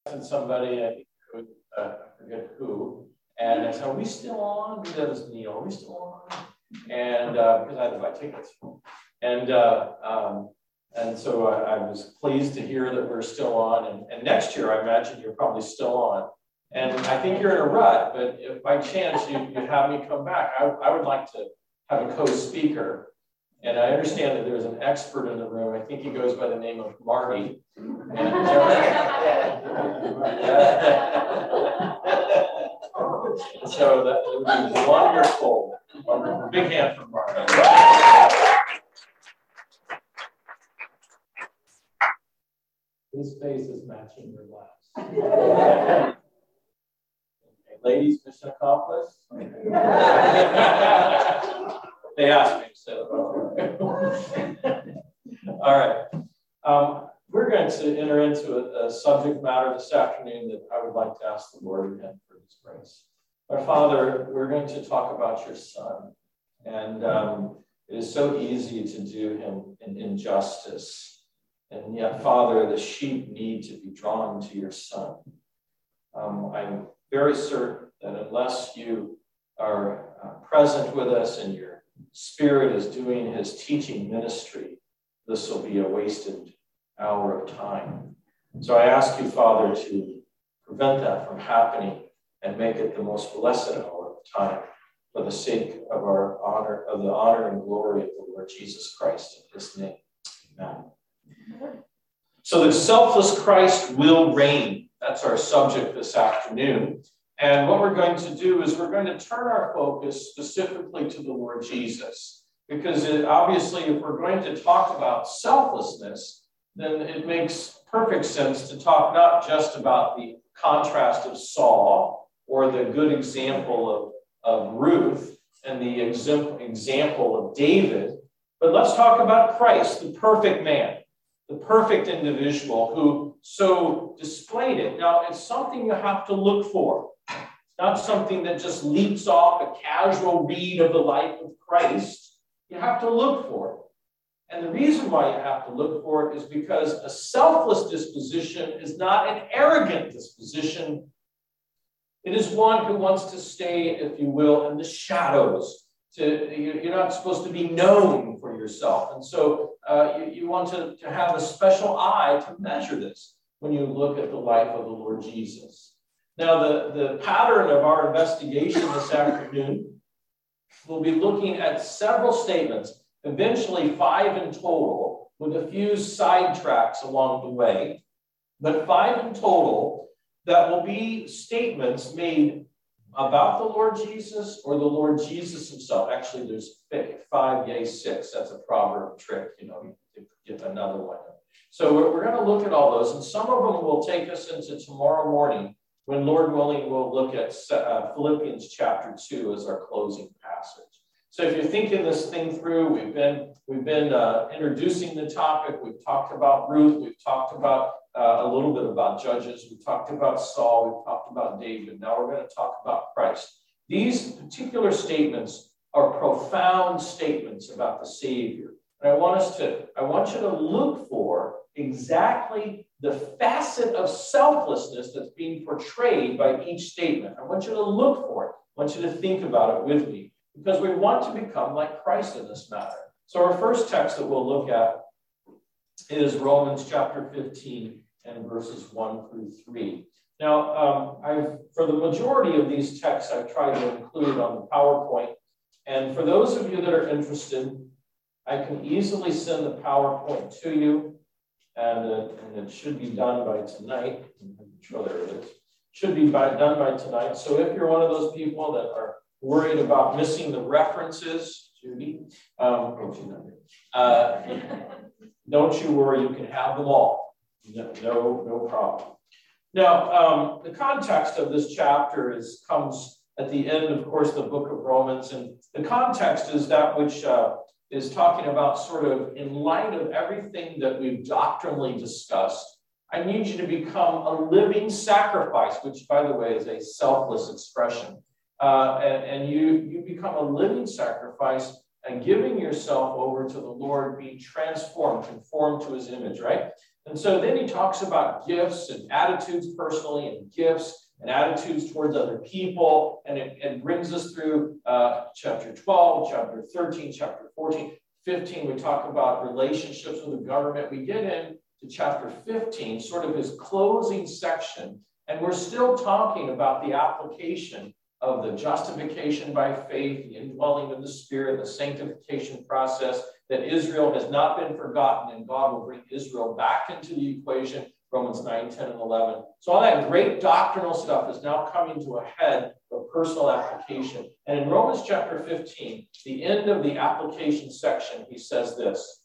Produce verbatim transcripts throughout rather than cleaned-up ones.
And somebody, I think, uh, I forget who, and I said, "Are we still on?" That was Neil. "Are we still on?" And uh, because I had to buy tickets, and uh, um, and so I, I was pleased to hear that we're still on. And, and next year, I imagine you're probably still on. And I think you're in a rut, but if by chance you you have me come back, I, I would like to have a co-speaker. And I understand that there's an expert in the room. I think he goes by the name of Marty. And, so that would be wonderful. Wonderful. Big hand for Marty. His face is matching your glass. Okay, ladies, mission accomplished. They asked me to say that. All right. Um, we're going to enter into a, a subject matter this afternoon that I would like to ask the Lord again for His grace. Our Father, we're going to talk about your Son. And um, it is so easy to do him an injustice. And yet, Father, the sheep need to be drawn to your Son. Um, I'm very certain that unless you are uh, present with us and your Spirit is doing his teaching ministry, this will be a wasted hour of time. So I ask you, Father, to prevent that from happening and make it the most blessed hour of time for the sake of our honor, of the honor and glory of the Lord Jesus Christ in his name. Amen. So the selfless Christ will reign. That's our subject this afternoon. And what we're going to do is we're going to turn our focus specifically to the Lord Jesus. Because it, obviously, if we're going to talk about selflessness, then it makes perfect sense to talk not just about the contrast of Saul or the good example of, of Ruth and the example of David, but let's talk about Christ, the perfect man, the perfect individual who so displayed it. Now, it's something you have to look for. Not something that just leaps off a casual read of the life of Christ. You have to look for it. And the reason why you have to look for it is because a selfless disposition is not an arrogant disposition. It is one who wants to stay, if you will, in the shadows. To, you're not supposed to be known for yourself. And so uh, you, you want to, to have a special eye to measure this when you look at the life of the Lord Jesus. Now, the, the pattern of our investigation this afternoon, we'll be looking at several statements, eventually five in total, with a few sidetracks along the way, but five in total that will be statements made about the Lord Jesus or the Lord Jesus himself. Actually, there's five, yea, six. That's a proverb trick, you know, you get another one. So we're, we're going to look at all those, and some of them will take us into tomorrow morning, when, Lord willing, we'll look at uh, Philippians chapter two as our closing passage. So if you're thinking this thing through, we've been, we've been uh, introducing the topic. We've talked about Ruth. We've talked about uh, a little bit about Judges. We've talked about Saul. We've talked about David. Now we're going to talk about Christ. These particular statements are profound statements about the Savior. And I want us to, I want you to look for exactly the facet of selflessness that's being portrayed by each statement. I want you to look for it. I want you to think about it with me, because we want to become like Christ in this matter. So our first text that we'll look at is Romans chapter fifteen and verses one through three. Now, um, I've, for the majority of these texts, I've tried to include on the PowerPoint. And for those of you that are interested, I can easily send the PowerPoint to you. And, uh, and it should be done by tonight. I'm sure there it is. Should be by, done by tonight. So if you're one of those people that are worried about missing the references, Judy, um, oh, she's not here. Uh, don't you worry, you can have them all. No, no, no problem. Now, um, the context of this chapter is comes at the end, of course, the book of Romans, and the context is that which uh, is talking about sort of in light of everything that we've doctrinally discussed, I need you to become a living sacrifice, which, by the way, is a selfless expression. Uh, and and you, you become a living sacrifice and giving yourself over to the Lord, being transformed, conformed to his image, right? And so then he talks about gifts and attitudes personally and gifts and attitudes towards other people. And it, it brings us through uh, chapter twelve, chapter thirteen, chapter fourteen, fifteen. We talk about relationships with the government. We get into chapter fifteen, sort of his closing section. And we're still talking about the application of the justification by faith, the indwelling of the Spirit, the sanctification process, that Israel has not been forgotten, and God will bring Israel back into the equation, Romans nine, ten, and eleven. So all that great doctrinal stuff is now coming to a head of personal application. And in Romans chapter fifteen, the end of the application section, he says this: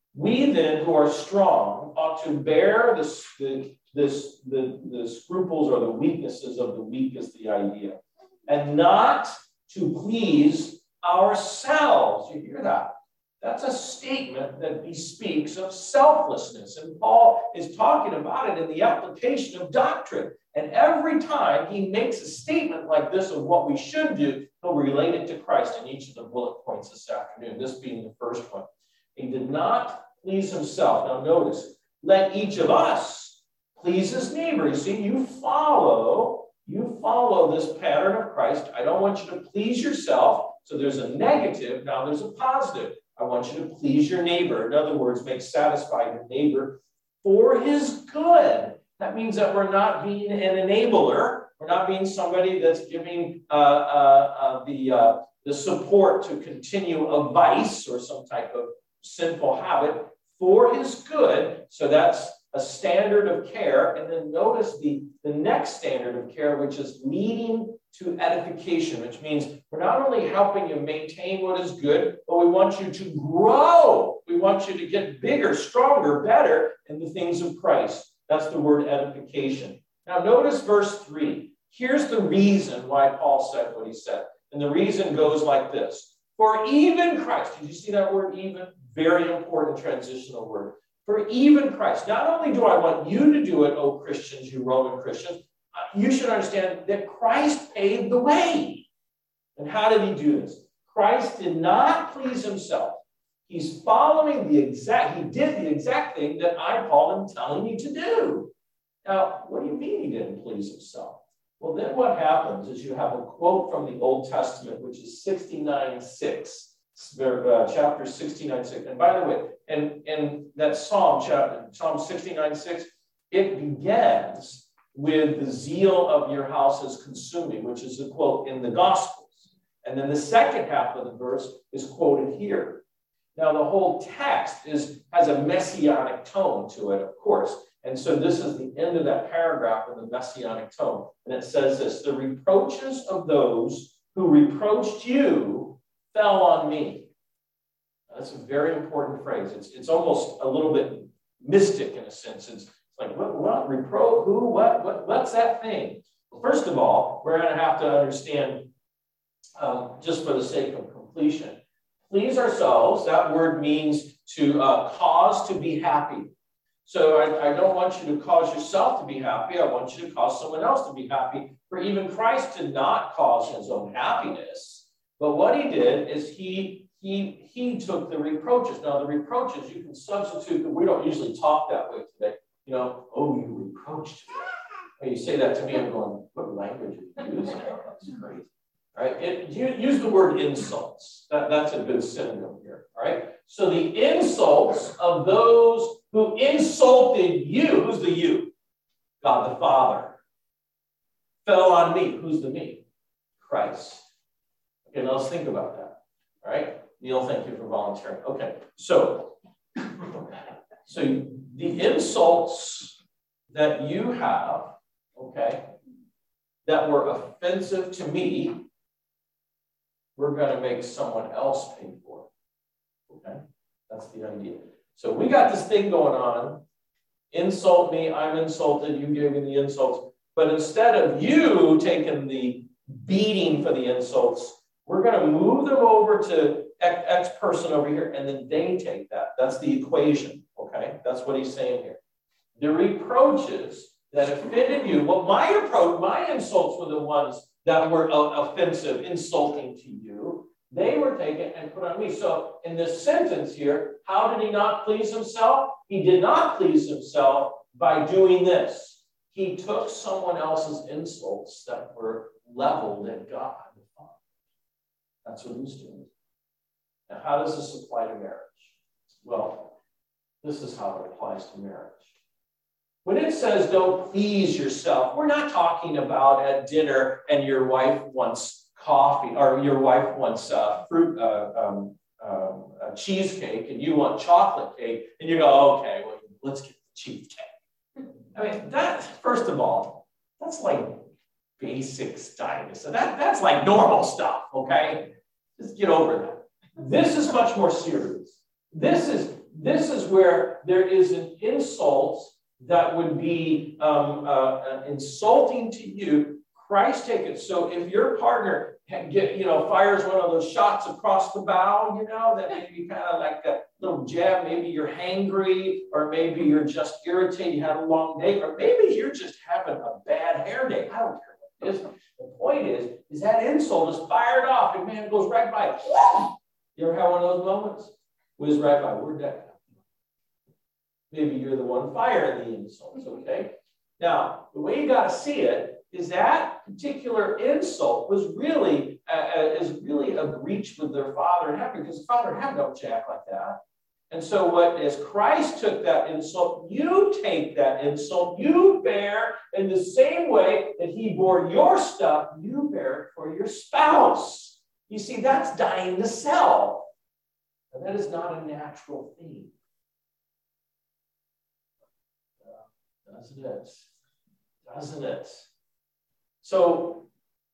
we then who are strong ought to bear this, the, this, the, the scruples or the weaknesses of the weak is the idea, and not to please ourselves. You hear that? That's a statement that bespeaks of selflessness. And Paul is talking about it in the application of doctrine. And every time he makes a statement like this of what we should do, he'll relate it to Christ in each of the bullet points this afternoon, this being the first one. He did not please himself. Now notice, let each of us please his neighbor. You see, you follow, you follow this pattern of Christ. I don't want you to please yourself. So there's a negative, now there's a positive. I want you to please your neighbor. In other words, make satisfied your neighbor for his good. That means that we're not being an enabler. We're not being somebody that's giving uh, uh, uh, the, uh, the support to continue a vice or some type of sinful habit for his good. So that's a standard of care. And then notice the, the next standard of care, which is leading to edification, which means we're not only helping you maintain what is good, but we want you to grow. We want you to get bigger, stronger, better in the things of Christ. That's the word edification. Now notice verse three. Here's the reason why Paul said what he said. And the reason goes like this. For even Christ, did you see that word even? Very important transitional word. For even Christ, not only do I want you to do it, oh Christians, you Roman Christians, you should understand that Christ paved the way. And how did he do this? Christ did not please himself. He's following the exact, he did the exact thing that I, Paul, am telling you to do. Now, what do you mean he didn't please himself? Well, then what happens is you have a quote from the Old Testament, which is sixty-nine six, uh, chapter sixty-nine six. And by the way, and, and that Psalm, chapter, Psalm sixty-nine six, it begins with the zeal of your house is consuming, which is a quote in the Gospels. And then the second half of the verse is quoted here. Now, the whole text is has a messianic tone to it, of course. And so this is the end of that paragraph in the messianic tone. And it says this: the reproaches of those who reproached you fell on me. Now, that's a very important phrase. It's, it's almost a little bit mystic in a sense. It's like, what, what, repro, who, what, what, what's that thing? Well, first of all, we're going to have to understand, um, just for the sake of completion, please ourselves, that word means to uh, cause to be happy. So I, I don't want you to cause yourself to be happy. I want you to cause someone else to be happy. For even Christ did not cause his own happiness. But what he did is he, he, he took the reproaches. Now, the reproaches, you can substitute, we don't usually talk that way today. You know, oh, you reproached me. When you say that to me, I'm going, what language are you using? That's great. All right, it, you, use the word insults. That, that's a good synonym here. All right, so the insults of those who insulted you, who's the you? God the Father. Fell on me. Who's the me? Christ. Okay, now let's think about that. All right, Neil, thank you for volunteering. Okay, so, so the insults that you have, okay, that were offensive to me, we're going to make someone else pay for it. Okay, that's the idea. So we got this thing going on. Insult me, I'm insulted, you gave me the insults. But instead of you taking the beating for the insults, we're going to move them over to X, X person over here, and then they take that. That's the equation, okay? That's what he's saying here. The reproaches that offended you, well, my approach, my insults were the ones that were uh, offensive, insulting to you. They were taken and put on me. So in this sentence here, how did he not please himself? He did not please himself by doing this. He took someone else's insults that were leveled at God. That's what he's doing. Now, how does this apply to marriage? Well, this is how it applies to marriage. When it says don't please yourself, we're not talking about at dinner and your wife wants coffee, or your wife wants uh, fruit, uh, um, um, a cheesecake, and you want chocolate cake, and you go, okay, well, let's get the cheesecake. I mean, that, first of all, that's like basic stuff. So that, that's like normal stuff, okay? Just get over that. This is much more serious. This is, this is where there is an insult that would be um, uh, insulting to you. Christ take it. So if your partner get, you know, fires one of those shots across the bow, you know, that maybe kind of like a little jab, maybe you're hangry, or maybe you're just irritated, you had a long day, or maybe you're just having a bad hair day. I don't care what it is. The point is, is that insult is fired off, and man, it goes right by. You ever have one of those moments? Whiz right by. Where'd that come from? Maybe you're the one firing the insults, okay? Now, the way you got to see it is that particular insult was really, uh, is really a breach with their Father in heaven, because the Father in heaven don't jack like that. And so what, as Christ took that insult, you take that insult, you bear in the same way that he bore your stuff, you bear it for your spouse. You see, that's dying to self. And that is not a natural thing. Uh, doesn't it? Doesn't it? So,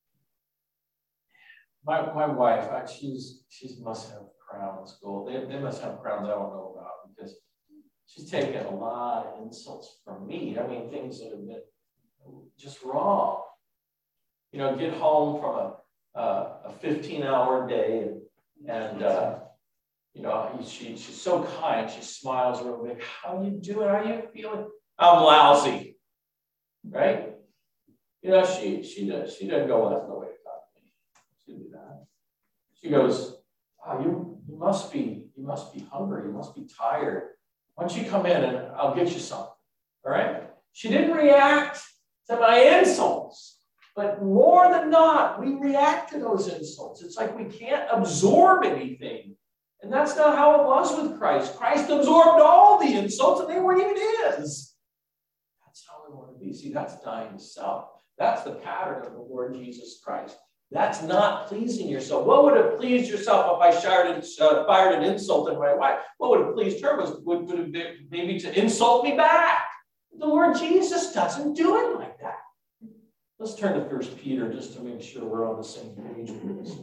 my, my wife, she's, she must have crown in school. They, they must have crowns I don't know about, because she's taken a lot of insults from me. I mean, things that have been just wrong. You know, get home from a a fifteen hour day, and, and uh, you know, she, she's so kind. She smiles real big. How you doing? How are you feeling? I'm lousy, right? You know, she she does she doesn't go, well, that's no way to talk to me. She do that. She goes, oh, you you must be you must be hungry. You must be tired. Why don't you come in and I'll get you something? All right. She didn't react to my insults. But more than not, we react to those insults. It's like we can't absorb anything. And that's not how it was with Christ. Christ absorbed all the insults, and they weren't even his. That's how we want to be. See, that's dying to self. That's the pattern of the Lord Jesus Christ. That's not pleasing yourself. What would have pleased yourself if I fired, uh, fired an insult at my wife? What would have pleased her was would, would have been maybe to insult me back. The Lord Jesus doesn't do it like that. Let's turn to First Peter just to make sure we're on the same page with this.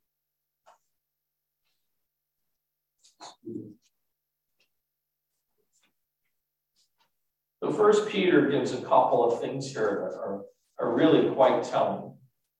So First Peter gives a couple of things here that are, are really quite telling.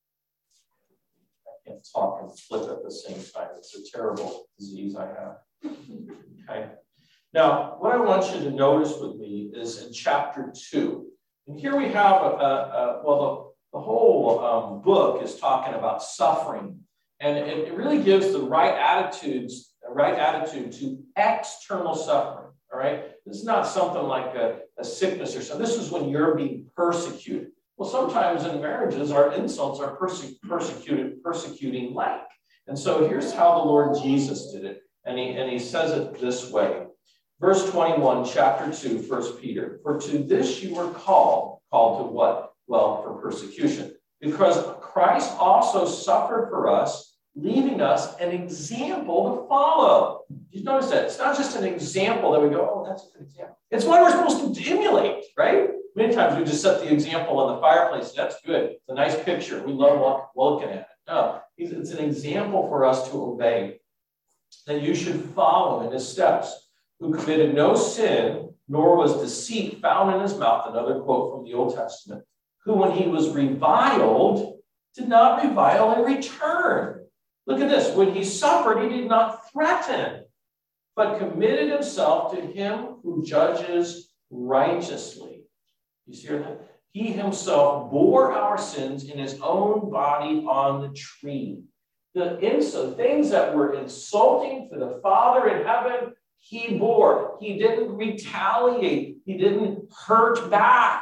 I can't talk and flip at the same time. It's a terrible disease I have. Okay. Now, what I want you to notice with me is in chapter two. And here we have, a, a, a well, the, the whole um, book is talking about suffering. And it, it really gives the right attitudes, the right attitude to external suffering, all right? This is not something like a, a sickness or something. This is when you're being persecuted. Well, sometimes in marriages, our insults are perse persecuted, persecuting like. And so here's how the Lord Jesus did it. And he, and he says it this way. Verse twenty-one, chapter two, First Peter. For to this you were called. Called to what? Well, for persecution. Because Christ also suffered for us, leaving us an example to follow. You notice that? It's not just an example that we go, oh, that's a good example. It's what we're supposed to emulate, right? Many times we just set the example on the fireplace. That's good. It's a nice picture. We love look, looking at it. No, it's an example for us to obey. That you should follow in his steps. Who committed no sin, nor was deceit found in his mouth. Another quote from the Old Testament. Who, when he was reviled, did not revile in return. Look at this. When he suffered, he did not threaten, but committed himself to him who judges righteously. You see that? He himself bore our sins in his own body on the tree, The insult, things that were insulting to the Father in heaven, he bore. He didn't retaliate. He didn't hurt back.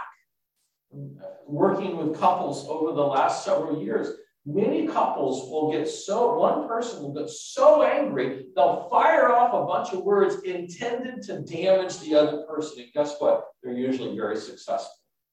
Working with couples over the last several years, many couples will get so, one person will get so angry, they'll fire off a bunch of words intended to damage the other person. And guess what? They're usually very successful.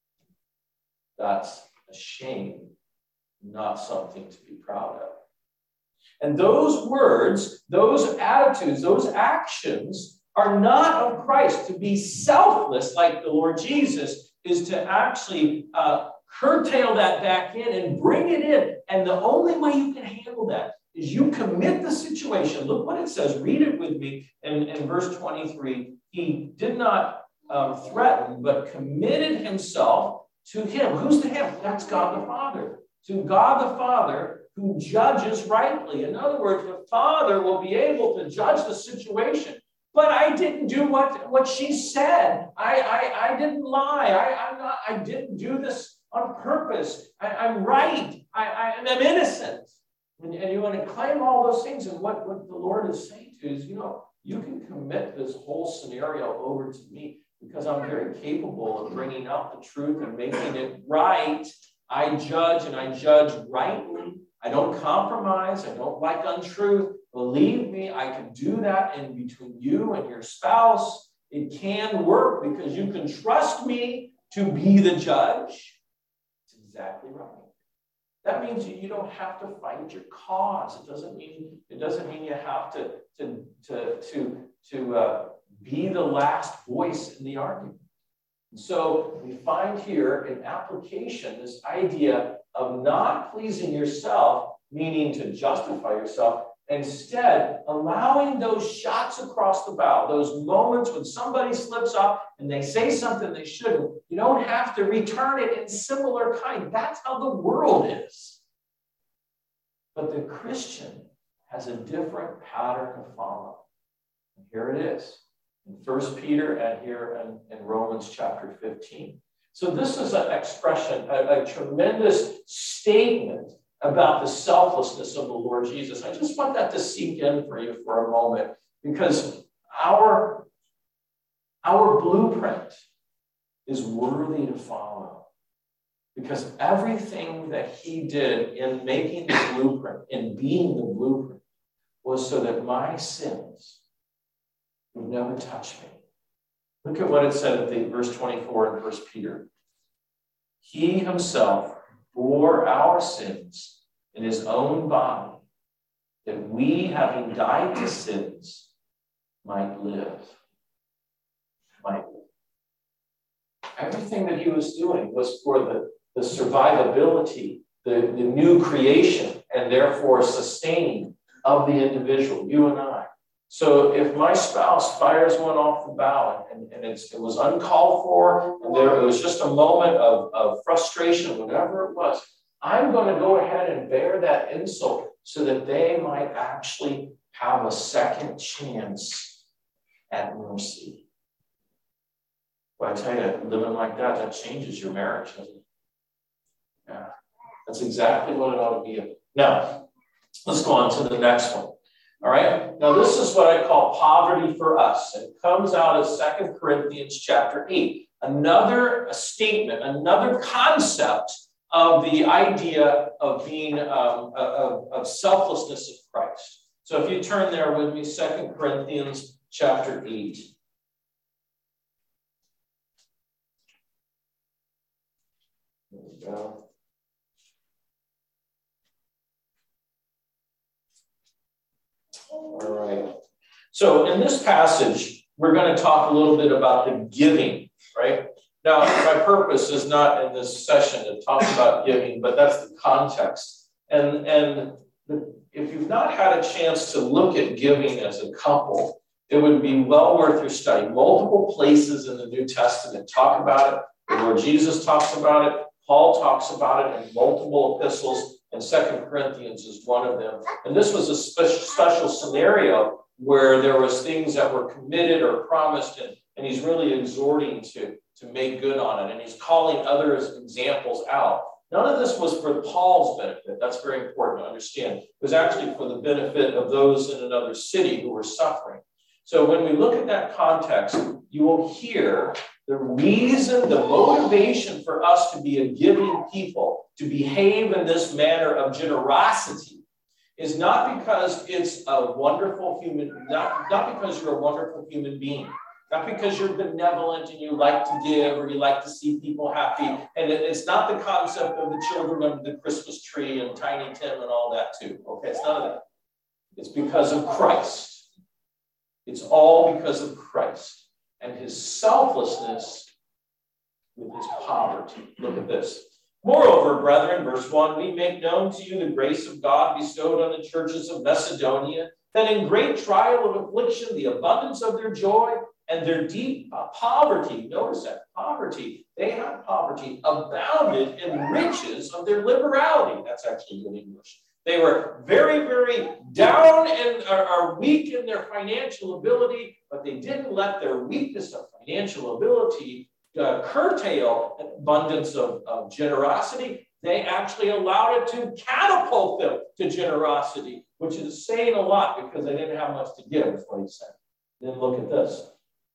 That's a shame, not something to be proud of. And those words, those attitudes, those actions are not of Christ. To be selfless like the Lord Jesus is to actually uh, curtail that back in and bring it in. And the only way you can handle that is you commit the situation. Look what it says. Read it with me in, in verse twenty-three. He did not um, threaten, but committed himself to him. Who's the him? That's God the Father. To God the Father, who judges rightly. In other words, the Father will be able to judge the situation. But I didn't do what, what she said. I, I, I didn't lie. I, I'm not, I didn't do this on purpose. I, I'm right. I, I, I'm innocent. And, and you want to claim all those things. And what, what the Lord is saying to you is, you know, you can commit this whole scenario over to me because I'm very capable of bringing out the truth and making it right. I judge and I judge rightly. I don't compromise. I don't like untruth. Believe me, I can do that in between you and your spouse. It can work because you can trust me to be the judge. It's exactly right. That means you don't have to fight your cause. It doesn't mean it doesn't mean you have to to to to to uh, be the last voice in the argument. So we find here in application this idea of not pleasing yourself, meaning to justify yourself, instead allowing those shots across the bow, those moments when somebody slips up and they say something they shouldn't. You don't have to return it in similar kind. That's how the world is. But the Christian has a different pattern to follow. And here it is. In First Peter and here in, in Romans chapter fifteen. So this is an expression, a, a tremendous statement about the selflessness of the Lord Jesus. I just want that to sink in for you for a moment, because our, our blueprint is worthy to follow. Because everything that he did in making the blueprint, in being the blueprint, was so that my sins would never touch me. Look at what it said at the verse twenty-four in First Peter. He himself bore our sins in his own body, that we, having died to sins, might live. Might live. Everything that he was doing was for the, the survivability, the, the new creation, and therefore sustaining of the individual, you and I. So if my spouse fires one off the bow and, and it's, it was uncalled for, and there it was just a moment of, of frustration, whatever it was, I'm going to go ahead and bear that insult so that they might actually have a second chance at mercy. Well, I tell you, living like that, that changes your marriage, doesn't it? Yeah, that's exactly what it ought to be. Now, let's go on to the next one. All right. Now, this is what I call poverty for us. It comes out of Second Corinthians chapter eight. Another statement, another concept of the idea of being um, of, of selflessness of Christ. So if you turn there with me, Second Corinthians chapter eight. There we go. All right. So in this passage, we're going to talk a little bit about the giving, right? Now, my purpose is not in this session to talk about giving, but that's the context. And, and the, if you've not had a chance to look at giving as a couple, it would be well worth your study. Multiple places in the New Testament talk about it. The Lord Jesus talks about it. Paul talks about it in multiple epistles. And Second Corinthians is one of them. And this was a spe- special scenario where there was things that were committed or promised, and, and he's really exhorting to, to make good on it. And he's calling others examples out. None of this was for Paul's benefit. That's very important to understand. It was actually for the benefit of those in another city who were suffering. So when we look at that context, you will hear the reason, the motivation for us to be a giving people, to behave in this manner of generosity, is not because it's a wonderful human, not, not because you're a wonderful human being, not because you're benevolent and you like to give or you like to see people happy. And it, it's not the concept of the children under the Christmas tree and Tiny Tim and all that too. Okay, it's none of that. It's because of Christ. It's all because of Christ and his selflessness with his poverty. Look at this. Moreover, brethren, verse one, we make known to you the grace of God bestowed on the churches of Macedonia, that in great trial of affliction, the abundance of their joy and their deep uh, poverty, notice that, poverty, they had poverty, abounded in riches of their liberality. That's actually good English. They were very, very down and are, are weak in their financial ability, but they didn't let their weakness of financial ability uh, curtail an abundance of, of generosity. They actually allowed it to catapult them to generosity, which is saying a lot because they didn't have much to give, is what he said. Then look at this.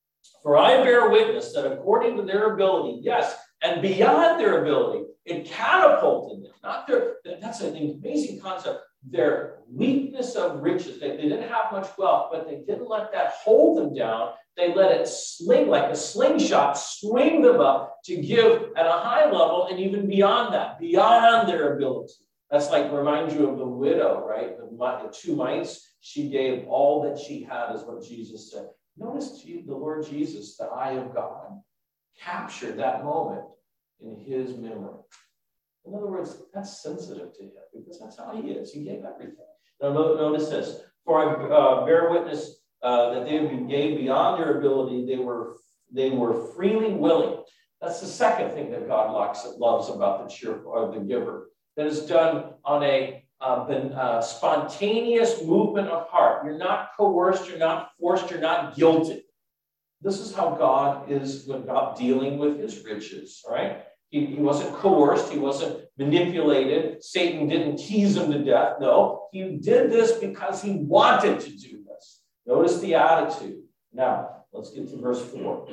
For I bear witness that according to their ability, yes, and beyond their ability, it catapulted them. Not their, that's an amazing concept. Their weakness of riches. They, they didn't have much wealth, but they didn't let that hold them down. They let it sling like a slingshot, swing them up to give at a high level and even beyond that, beyond their ability. That's like remind you of the widow, right? The, the two mites. She gave all that she had, is what Jesus said. Notice the Lord Jesus, the eye of God, captured that moment in his memory. In other words, that's sensitive to him because that's how he is. He gave everything. Now, notice this. For I uh, bear witness uh, that they gave beyond their ability. They were, they were freely willing. That's the second thing that God likes, loves about the cheerful or the giver. That is done on a uh, been, uh, spontaneous movement of heart. You're not coerced. You're not forced. You're not guilted. This is how God is when God dealing with his riches, all right? He, he wasn't coerced. He wasn't manipulated. Satan didn't tease him to death. No, he did this because he wanted to do this. Notice the attitude. Now, let's get to verse four.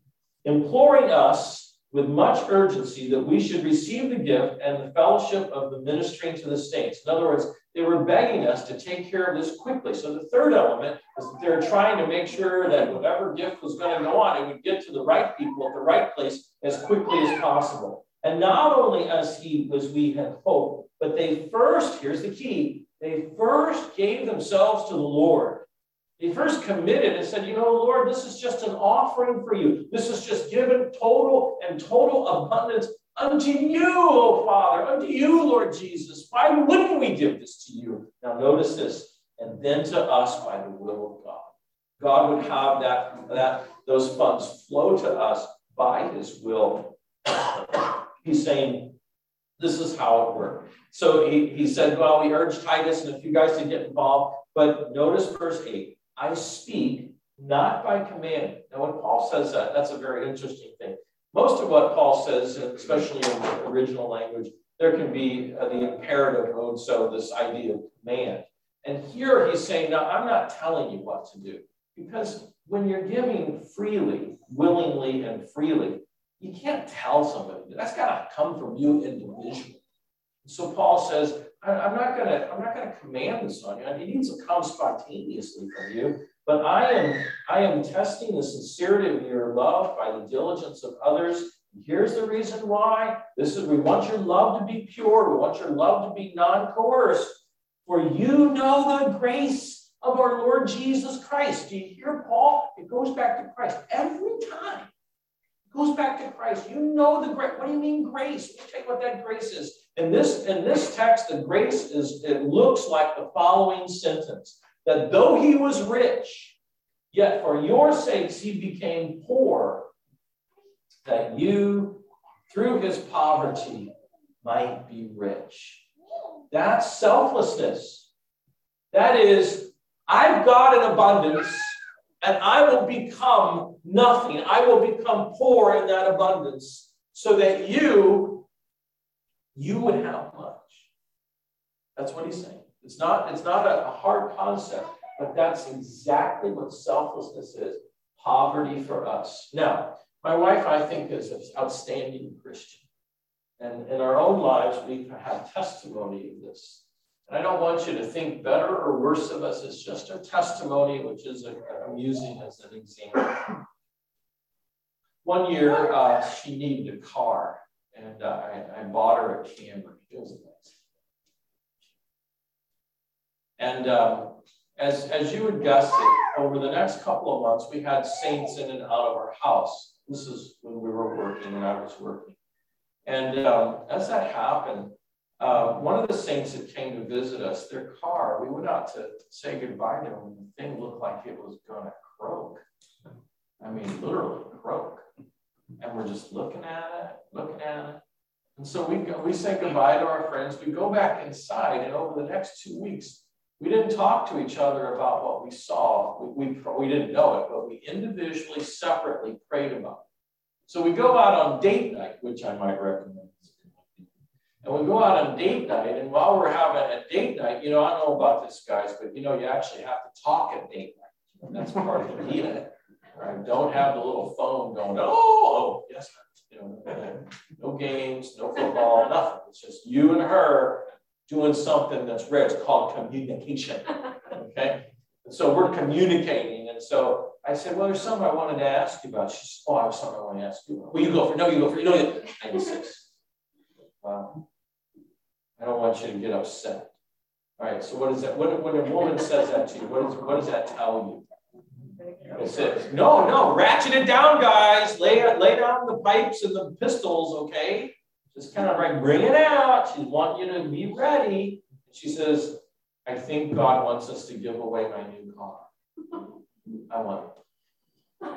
Imploring us with much urgency that we should receive the gift and the fellowship of the ministering to the saints. In other words, they were begging us to take care of this quickly. So the third element is that they're trying to make sure that whatever gift was going to go on, it would get to the right people at the right place as quickly as possible. And not only as he as we had hoped, but they first, here's the key, they first gave themselves to the Lord. They first committed and said, you know, Lord, this is just an offering for you. This is just given total and total abundance unto you, O Father, unto you, Lord Jesus. Why wouldn't we give this to you? Now notice this, and then to us by the will of God. God would have that, that those funds flow to us by his will. He's saying, this is how it worked. So he, he said, well, we urged Titus and a few guys to get involved, but notice verse eight. I speak not by command. Now, when Paul says that, that's a very interesting thing. Most of what Paul says, especially in the original language, there can be uh, the imperative mode, so this idea of command. And here he's saying, no, I'm not telling you what to do. Because when you're giving freely, willingly and freely, you can't tell somebody. That's got to come from you individually. So Paul says, I'm not going to I'm not going to command this on you. It needs to come spontaneously from you. But I am I am testing the sincerity of your love by the diligence of others. Here's the reason why. This is we want your love to be pure. We want your love to be non-coerced. For you know the grace of our Lord Jesus Christ. Do you hear Paul? It goes back to Christ every time. It goes back to Christ. You know the grace. What do you mean grace? Let's take what that grace is. In this, in this text, the grace is, it looks like the following sentence, that though he was rich, yet for your sakes he became poor, that you, through his poverty, might be rich. That's selflessness. That is, I've got an abundance, and I will become nothing. I will become poor in that abundance, so that you you would have much. That's what he's saying. It's not, it's not a, a hard concept, but that's exactly what selflessness is. Poverty for us. Now, my wife, I think, is an outstanding Christian. And in our own lives, we have testimony of this. And I don't want you to think better or worse of us. It's just a testimony, which is a, amusing as an example. One year, uh, she needed a car, and uh, I, I bought her a Camry. It was nice. And um, as, as you would guess it, over the next couple of months, we had saints in and out of our house. This is when we were working and I was working. And um, as that happened, uh, one of the saints that came to visit us, their car, we went out to say goodbye to them, and the thing looked like it was going to croak. I mean, literally croak. And we're just looking at it, looking at it. And so we go, we say goodbye to our friends. We go back inside, and over the next two weeks, we didn't talk to each other about what we saw. We, we, we didn't know it, but we individually, separately prayed about it. So we go out on date night, which I might recommend. And we go out on date night, and while we're having a date night, you know, I don't know about this, guys, but, you know, you actually have to talk at date night. That's part of the deal. Right? Don't have the little phone going, oh, oh yes, you know, no games, no football, nothing. It's just you and her doing something that's rare. It's called communication, okay? And so we're communicating, and so I said, well, there's something I wanted to ask you about. She said, oh, I have something I want to ask you about. Well, you go for no, you go for you know, ninety-six. Wow. I don't want you to get upset. All right, so what is that? When, when a woman says that to you, what, is, what does that tell you? It says, no, no, ratchet it down, guys. Lay, lay down the pipes and the pistols, okay? Just kind of like bring it out. She's wanting you to be ready. She says, I think God wants us to give away my new car. I want it.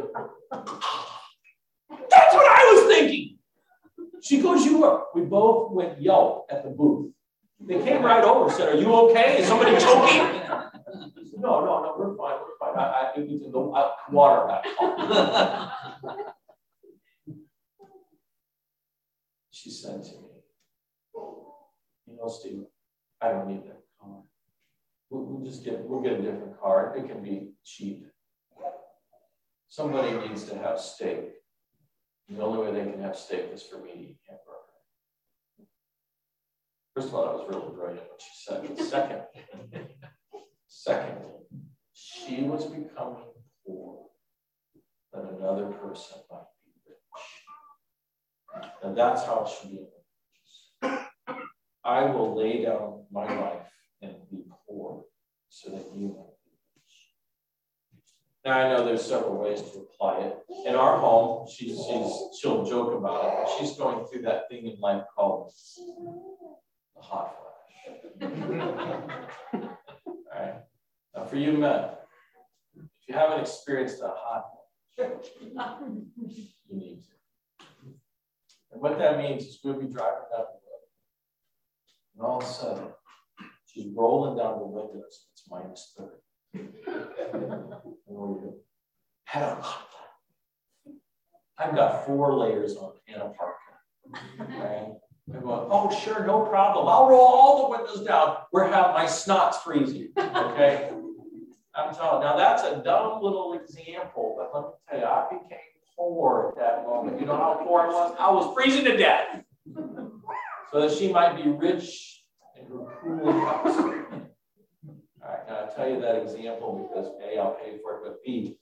That's what I was thinking. She goes, you were. We both went yelp at the booth. They came right over and said, are you okay? Is somebody choking? I said, no, no, no, we're fine, we're fine. I, I do need the uh, water back. She said to me, you know, Steve, I don't need that car. We'll, we'll just get, we'll get a different car. It can be cheap. Somebody needs to have steak. The only way they can have steak is for me to eat hamburger. First of all, that was really brilliant what she said. But second, second, she was becoming poor that another person might be rich. And that's how it should be. I will lay down my life and be poor so that you might be rich. Now, I know there's several ways to apply it. In our home, she's, she's, she'll joke about it, but she's going through that thing in life called the hot flash. All right. Now, for you men, if you haven't experienced a hot flash, you need to. And what that means is we'll be driving down the road, and all of a sudden, she's rolling down the windows. It's minus thirty. And what do you do? Had a hot flash. I've got four layers on and a parka. Right? I'm going, oh, sure, no problem. I'll roll all the windows down. We're having my snot's freezing. Okay? I'm telling you. Now, that's a dumb little example, but let me tell you, I became poor at that moment. You know how poor I was? I was freezing to death. So that she might be rich in her cooling house. All right, now I tell you that example because A, I'll pay for it, but B,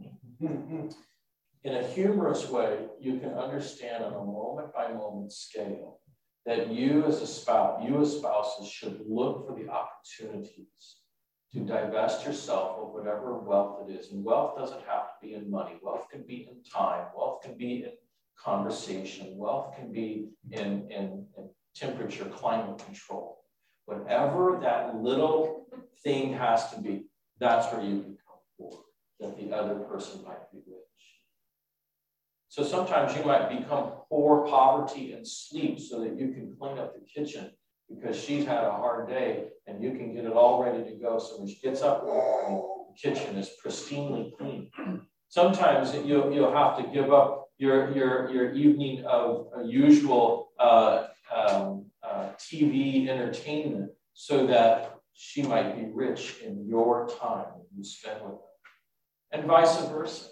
in a humorous way, you can understand on a moment-by-moment scale that you as a spouse, you as spouses should look for the opportunities to divest yourself of whatever wealth it is. And wealth doesn't have to be in money. Wealth can be in time. Wealth can be in conversation. Wealth can be in, in, in temperature, climate control. Whatever that little thing has to be, that's where you become poor, that the other person might be rich. So sometimes you might become poor, poverty, and sleep so that you can clean up the kitchen because she's had a hard day and you can get it all ready to go. So when she gets up in the morning, the kitchen is pristinely clean. Sometimes you'll, you'll have to give up your, your, your evening of uh, usual uh, um, T V entertainment so that she might be rich in your time that you spend with her, and vice versa.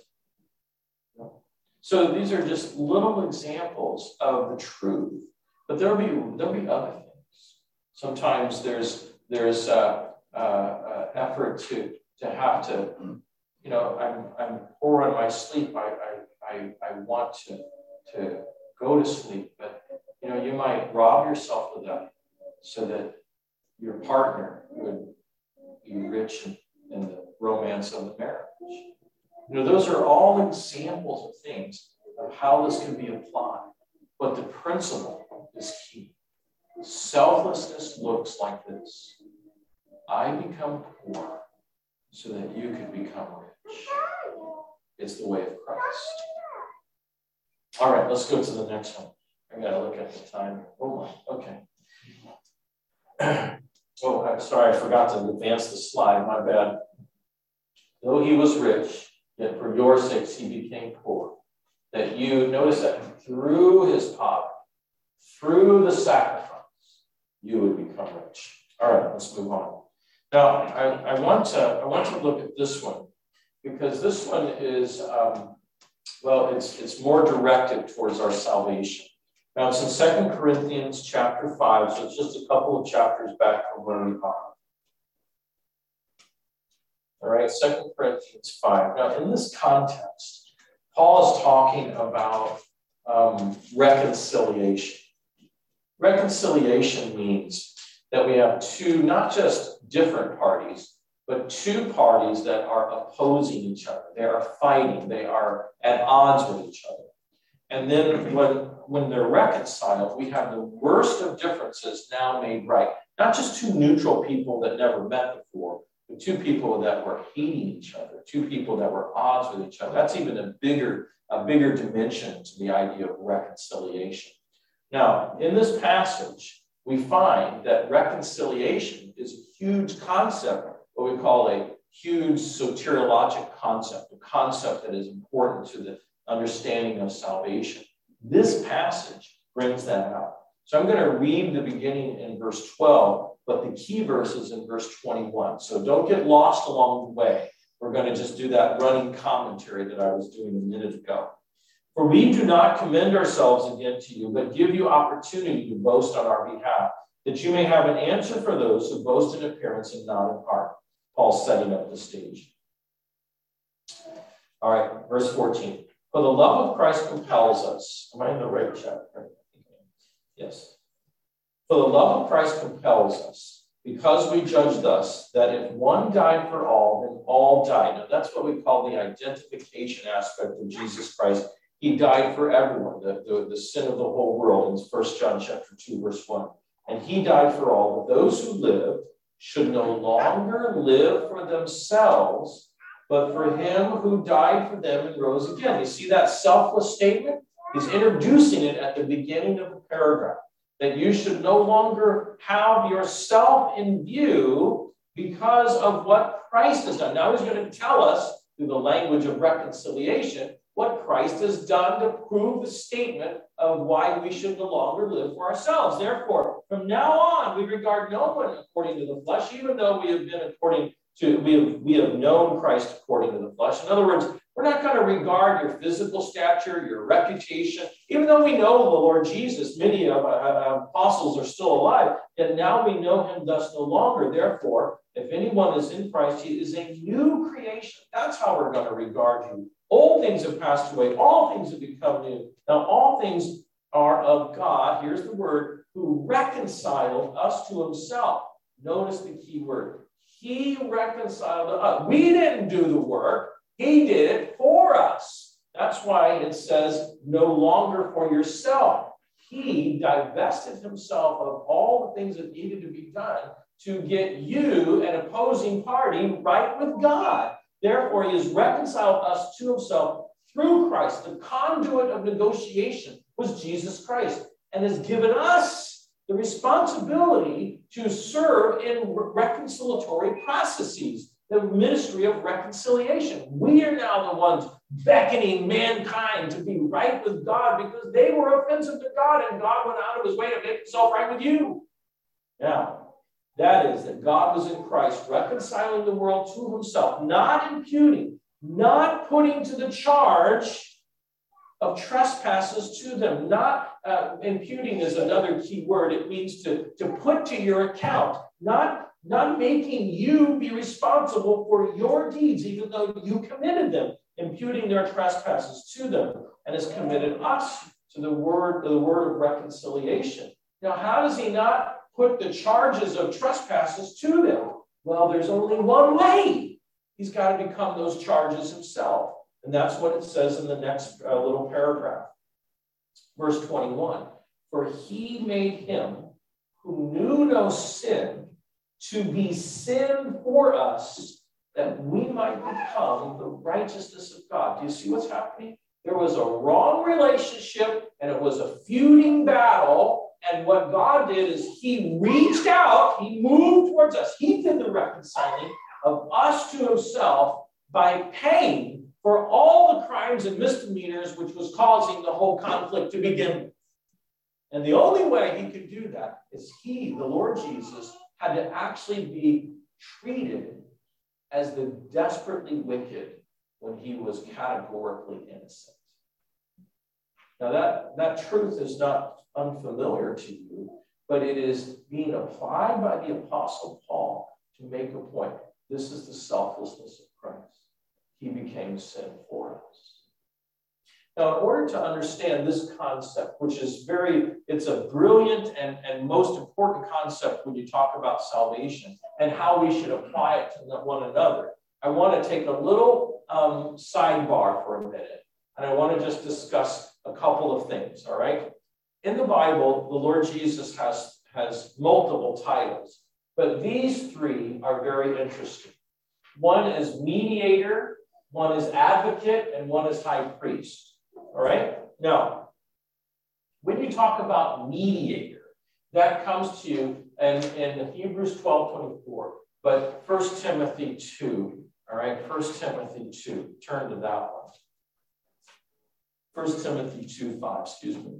So these are just little examples of the truth, but there'll be there'll be other things. Sometimes there's there's uh, uh, uh, effort to to have to, you know, I'm I'm poor on my sleep. I I I, I want to to go to sleep, but you know, you might rob yourself of that so that your partner would be rich in, in the romance of the marriage. You know, those are all examples of things of how this can be applied. But the principle is key. Selflessness looks like this. I become poor so that you can become rich. It's the way of Christ. All right, let's go to the next one. I got to look at the time. Oh, my. Okay. Oh, I'm sorry, I forgot to advance the slide. My bad. Though he was rich, yet for your sakes he became poor. That you, notice that through his poverty, through the sacrifice, you would become rich. All right, let's move on. Now, I, I, want, to, I want to look at this one, because this one is, um, well, it's, it's more directed towards our salvation. Now, it's in Second Corinthians chapter five, so it's just a couple of chapters back from where we are. All right, Second Corinthians five. Now, in this context, Paul is talking about um, reconciliation. Reconciliation means that we have two, not just different parties, but two parties that are opposing each other. They are fighting. They are at odds with each other. And then when, when they're reconciled, we have the worst of differences now made right. Not just two neutral people that never met before, but two people that were hating each other, two people that were at odds with each other. That's even a bigger, a bigger dimension to the idea of reconciliation. Now, in this passage, we find that reconciliation is a huge concept, what we call a huge soteriologic concept, a concept that is important to the understanding of salvation. This passage brings that out. So I'm going to read the beginning in verse twelve, but the key verse is in verse twenty-one. So don't get lost along the way. We're going to just do that running commentary that I was doing a minute ago. For we do not commend ourselves again to you, but give you opportunity to boast on our behalf, that you may have an answer for those who boast in appearance and not in heart. Paul's setting up the stage. All right, verse fourteen. For the love of Christ compels us. Am I in the right chapter? Yes. For the love of Christ compels us, because we judge thus, that if one died for all, then all died. Now, that's what we call the identification aspect of Jesus Christ. He died for everyone, the, the, the sin of the whole world, in First John chapter two, verse one. And he died for all, but those who live should no longer live for themselves, but for him who died for them and rose again. You see that selfless statement? He's introducing it at the beginning of the paragraph, that you should no longer have yourself in view because of what Christ has done. Now he's going to tell us, through the language of reconciliation, what Christ has done to prove the statement of why we should no longer live for ourselves. Therefore, from now on, we regard no one according to the flesh, even though we have been according to, we have, we have known Christ according to the flesh. In other words, we're not going to regard your physical stature, your reputation, even though we know the Lord Jesus, many of uh, apostles are still alive, and now we know him thus no longer. Therefore, if anyone is in Christ, he is a new creation. That's how we're going to regard you. Old things have passed away. All things have become new. Now, all things are of God. Here's the word, who reconciled us to himself. Notice the key word. He reconciled us. We didn't do the work. He did it for us. That's why it says, no longer for yourself. He divested himself of all the things that needed to be done to get you, an opposing party, right with God. Therefore, he has reconciled us to himself through Christ. The conduit of negotiation was Jesus Christ, and has given us the responsibility to serve in reconciliatory processes, the ministry of reconciliation. We are now the ones beckoning mankind to be right with God because they were offensive to God, and God went out of his way to make himself right with you. Now, that is that God was in Christ, reconciling the world to himself, not imputing, not putting to the charge of trespasses to them. Not uh, imputing is another key word. It means to, to put to your account, not, not making you be responsible for your deeds, even though you committed them, imputing their trespasses to them, and has committed us to the word, the word of reconciliation. Now, how does he not put the charges of trespasses to them? Well, there's only one way. He's got to become those charges himself. And that's what it says in the next uh, little paragraph. Verse twenty-one, for he made him who knew no sin to be sin for us, that we might become the righteousness of God. Do you see what's happening? There was a wrong relationship, and it was a feuding battle. And what God did is he reached out, he moved towards us. He did the reconciling of us to himself by paying for all the crimes and misdemeanors which was causing the whole conflict to begin with. And the only way he could do that is he, the Lord Jesus, had to actually be treated as the desperately wicked when he was categorically innocent. Now that, that truth is not unfamiliar to you, but it is being applied by the Apostle Paul to make a point. This is the selflessness of Christ. He became sin for us. Now, in order to understand this concept, which is very, it's a brilliant and, and most important concept when you talk about salvation and how we should apply it to one another, I want to take a little um, sidebar for a minute, and I want to just discuss a couple of things, all right? In the Bible, the Lord Jesus has, has multiple titles, but these three are very interesting. One is mediator, one is advocate, and one is high priest. All right? Now, when you talk about mediator, that comes to you in, in Hebrews twelve twenty-four, but First Timothy two. All right? First Timothy two. Turn to that one. First Timothy two five, excuse me.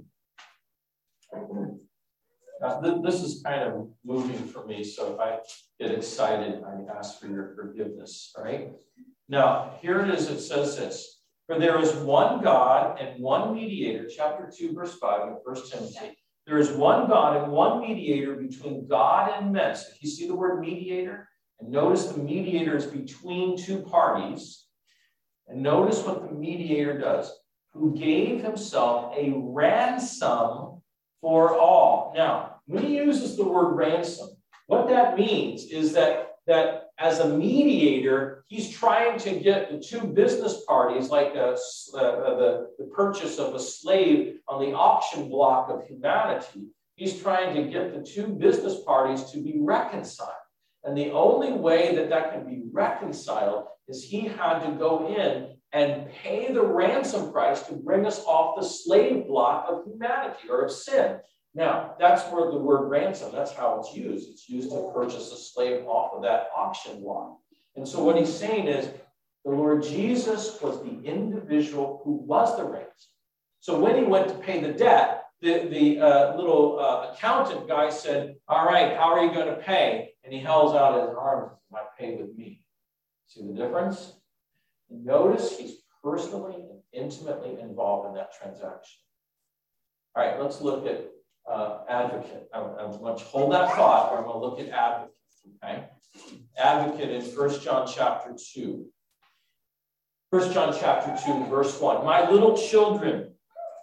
Uh, th this is kind of moving for me, so if I get excited, I ask for your forgiveness. All right? Now, here it is. It says this. For there is one God and one mediator, chapter two, verse five of First Timothy. There is one God and one mediator between God and men. So if you see the word mediator, and notice the mediator is between two parties. And notice what the mediator does, who gave himself a ransom for all. Now, when he uses the word ransom, what that means is that that as a mediator, he's trying to get the two business parties, like a, uh, the, the purchase of a slave on the auction block of humanity. He's trying to get the two business parties to be reconciled. And the only way that that can be reconciled is he had to go in and pay the ransom price to bring us off the slave block of humanity or of sin. Now, that's where the word ransom, that's how it's used. It's used to purchase a slave off of that auction block. And so what he's saying is the Lord Jesus was the individual who was the ransom. So when he went to pay the debt, the, the uh, little uh, accountant guy said, all right, how are you going to pay? And he held out his arms and said, I pay with me. See the difference? And notice he's personally and intimately involved in that transaction. All right, let's look at Uh, advocate. I, I want to hold that thought, or I'm going to look at advocate. Okay, advocate in First John chapter two. First John chapter two, verse one. My little children,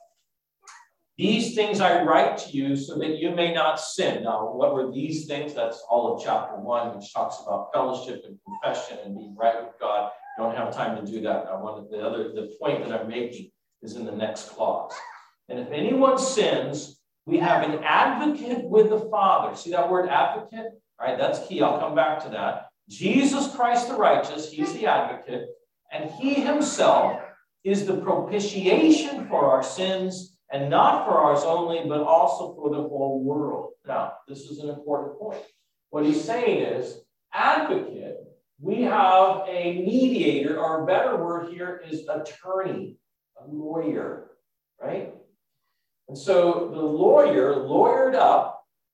these things I write to you so that you may not sin. Now, what were these things? That's all of chapter one, which talks about fellowship and confession and being right with God. I don't have time to do that. I wanted the other. The point that I'm making is in the next clause. And if anyone sins, we have an advocate with the Father. See that word advocate? All right, that's key. I'll come back to that. Jesus Christ the righteous, he's the advocate, and he himself is the propitiation for our sins, and not for ours only, but also for the whole world. Now, this is an important point. What he's saying is, advocate, we have a mediator, or a better word here is attorney, a lawyer, right? And so the lawyer lawyered up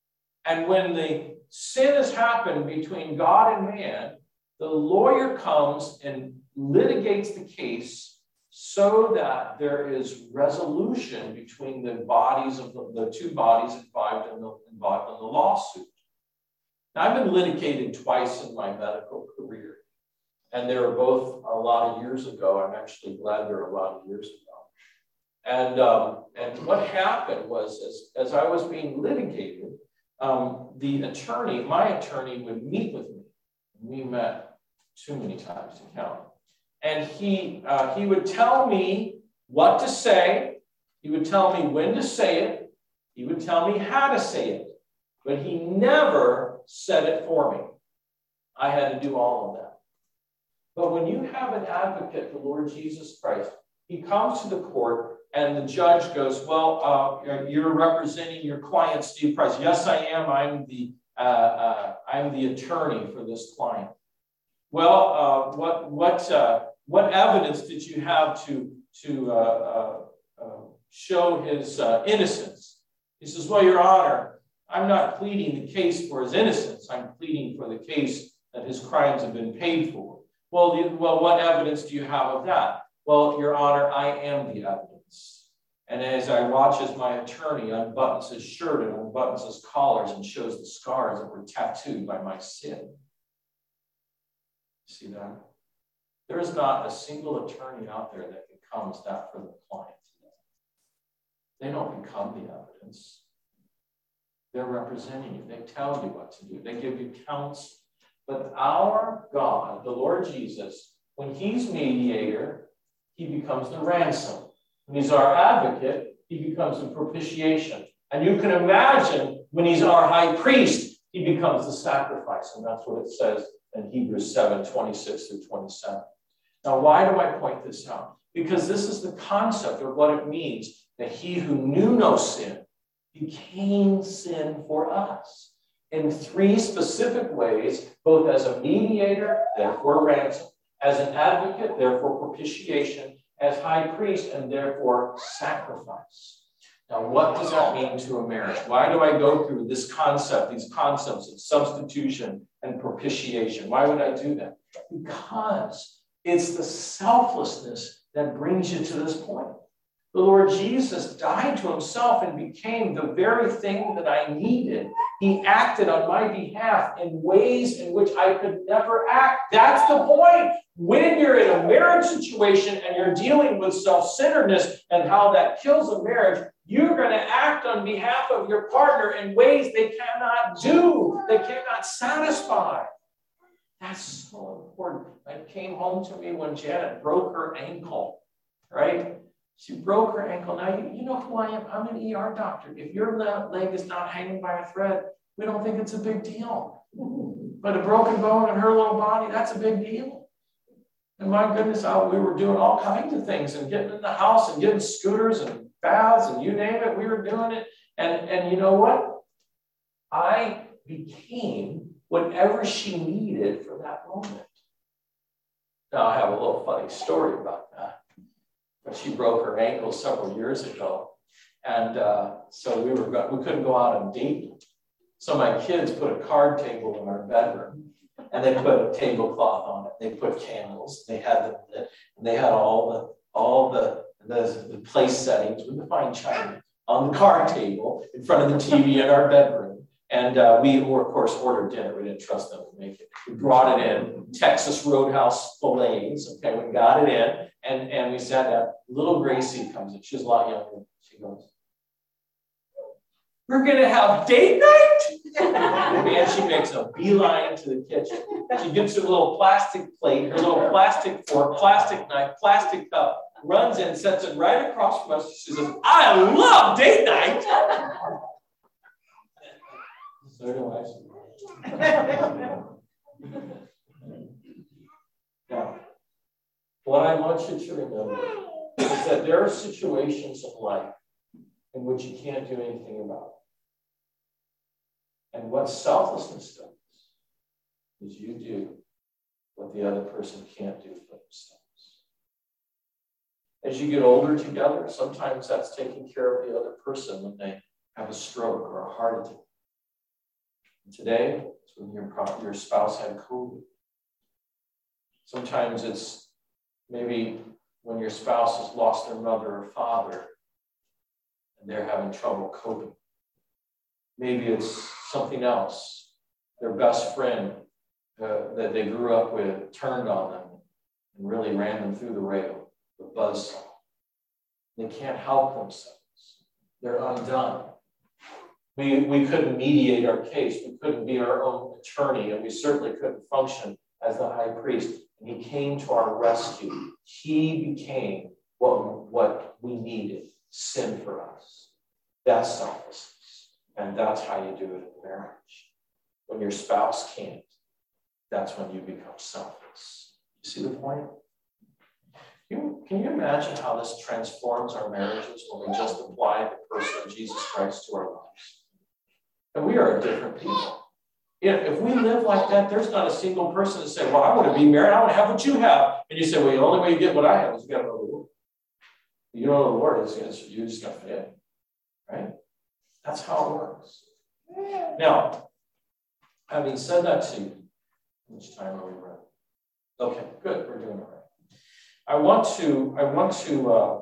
And when the sin has happened between God and man, the lawyer comes and litigates the case so that there is resolution between the bodies of the, the two bodies involved in the, involved in the lawsuit. Now, I've been litigated twice in my medical career, and they were both a lot of years ago. I'm actually glad they're a lot of years ago. And, um, and what happened was, as, as I was being litigated, um, the attorney, my attorney, would meet with me. We met too many times to count. And he, uh, he would tell me what to say. He would tell me when to say it. He would tell me how to say it. But he never said it for me. I had to do all of that. But when you have an advocate, the Lord Jesus Christ, he comes to the court and the judge goes, well, uh, you're representing your client, Steve Price. Yes, I am. I'm the, uh, uh, I'm the attorney for this client. Well, uh, what, what, uh, what evidence did you have to, to uh, uh, uh, show his uh, innocence? He says, well, Your Honor, I'm not pleading the case for his innocence. I'm pleading for the case that his crimes have been paid for. Well, you, well, what evidence do you have of that? Well, Your Honor, I am the evidence. And as I watch as my attorney unbuttons his shirt and unbuttons his collars and shows the scars that were tattooed by my sin. See that? There is not a single attorney out there that becomes that for the client. They don't become the evidence. They're representing you. They tell you what to do. They give you counsel. But our God, the Lord Jesus, when he's mediator, he becomes the ransom. When he's our advocate, he becomes the propitiation. And you can imagine when he's our high priest, he becomes the sacrifice. And that's what it says in Hebrews seven, twenty-six through twenty-seven. Now, why do I point this out? Because this is the concept of what it means that he who knew no sin became sin for us in three specific ways, both as a mediator, therefore ransom, as an advocate, therefore propitiation, as high priest, and therefore sacrifice. Now, what does that mean to a marriage? Why do I go through this concept, these concepts of substitution and propitiation? Why would I do that? Because it's the selflessness that brings you to this point. The Lord Jesus died to himself and became the very thing that I needed. He acted on my behalf in ways in which I could never act. That's the point. When you're in a marriage situation and you're dealing with self-centeredness and how that kills a marriage, you're going to act on behalf of your partner in ways they cannot do, they cannot satisfy. That's so important. It came home to me when Janet broke her ankle, right? She broke her ankle. Now, you, you know who I am. I'm an E R doctor. If your leg is not hanging by a thread, we don't think it's a big deal. But a broken bone in her little body, that's a big deal. And my goodness, I, we were doing all kinds of things and getting in the house and getting scooters and baths and you name it, we were doing it. And, and you know what? I became whatever she needed for that moment. Now, I have a little funny story about that. But she broke her ankle several years ago. And uh, so we, were, we couldn't go out on date. So my kids put a card table in our bedroom. And they put a tablecloth on it. They put candles. They had the, they had all the all the, the, the place settings with the fine china on the card table in front of the T V in our bedroom. And uh, we, were, of course, ordered dinner. We didn't trust them to make it. We brought it in, Texas Roadhouse fillets. Okay, we got it in, and, and we sat down. Little Gracie comes in. She's a lot younger. She goes, "We're going to have date night?" And she makes a beeline to the kitchen. She gets her little plastic plate, her little plastic fork, plastic knife, plastic cup, runs in, sets it right across from us. She says, "I love date night." So do I. Now, what I want you to remember is that there are situations in life in which you can't do anything about. And what selflessness does is you do what the other person can't do for themselves. As you get older together, sometimes that's taking care of the other person when they have a stroke or a heart attack. And today, it's when your, your spouse had COVID. Sometimes it's maybe when your spouse has lost their mother or father and they're having trouble coping. Maybe it's something else. Their best friend uh, that they grew up with turned on them and really ran them through the rail, the buzzsaw. They can't help themselves. They're undone. We, we couldn't mediate our case. We couldn't be our own attorney, and we certainly couldn't function as the high priest. And he came to our rescue. He became what, what we needed, sin for us. That's selflessness. And that's how you do it in marriage. When your spouse can't, that's when you become selfless. You see the point? You, can you imagine how this transforms our marriages when we just apply the person of Jesus Christ to our lives? And we are a different people. If, if we live like that, there's not a single person to say, well, I want to be married. I want to have what you have. And you say, well, the only way you get what I have is you got to know the Lord. You don't know the Lord, it's, it's, you just got to fit in. Right? That's how it works. Now, having said that to you, how much time are we running? Okay, good. We're doing all right. I want to, I want to, uh,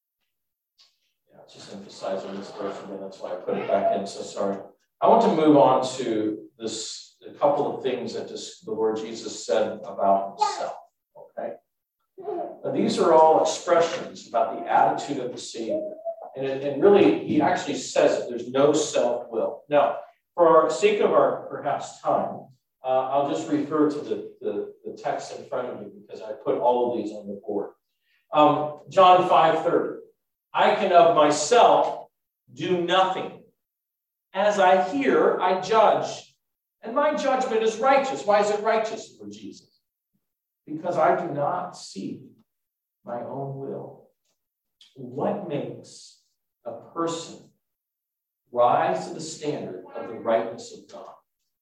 yeah, just emphasize on this verse again. That's why I put it back in. So sorry. I want to move on to this, a couple of things that this, the Lord Jesus said about himself. Okay. Now, these are all expressions about the attitude of the Savior. And, it, and really, he actually says that there's no self-will. Now, for sake of our perhaps time, uh, I'll just refer to the, the, the text in front of you because I put all of these on the board. Um, John five thirty. I can of myself do nothing. As I hear, I judge. And my judgment is righteous. Why is it righteous for Jesus? Because I do not seek my own will. What makes a person rise to the standard of the rightness of God?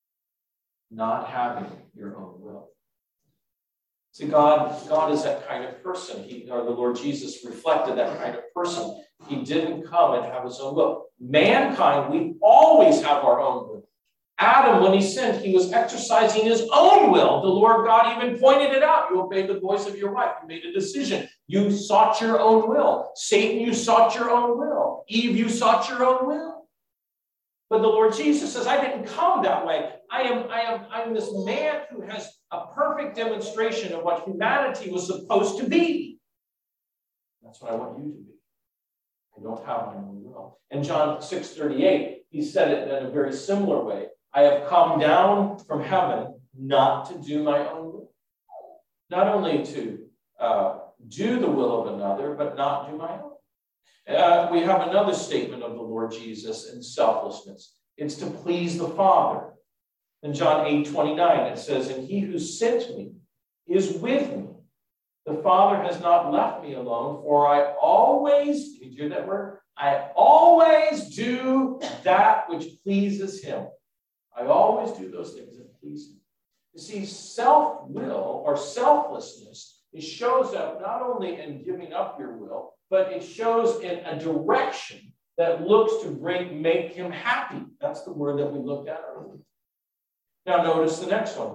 Not having your own will. See, God, God is that kind of person. He, or the Lord Jesus reflected that kind of person. He didn't come and have his own will. Mankind, we always have our own will. Adam, when he sinned, he was exercising his own will. The Lord God even pointed it out. You obeyed the voice of your wife. You made a decision. You sought your own will. Satan, you sought your own will. Eve, you sought your own will. But the Lord Jesus says, I didn't come that way. I am, I am, I'm this man who has a perfect demonstration of what humanity was supposed to be. That's what I want you to be. I don't have my own will. In John six thirty-eight, he said it in a very similar way. I have come down from heaven not to do my own will. Not only to uh, do the will of another, but not do my own. Uh, we have another statement of the Lord Jesus in selflessness. It's to please the Father. In John eight twenty-nine, it says, and he who sent me is with me. The Father has not left me alone, for I always, did you hear that word? I always do that which pleases him. I always do those things that please him. You see, self-will or selflessness, it shows up not only in giving up your will, but it shows in a direction that looks to bring, make him happy. That's the word that we looked at earlier. Now notice the next one.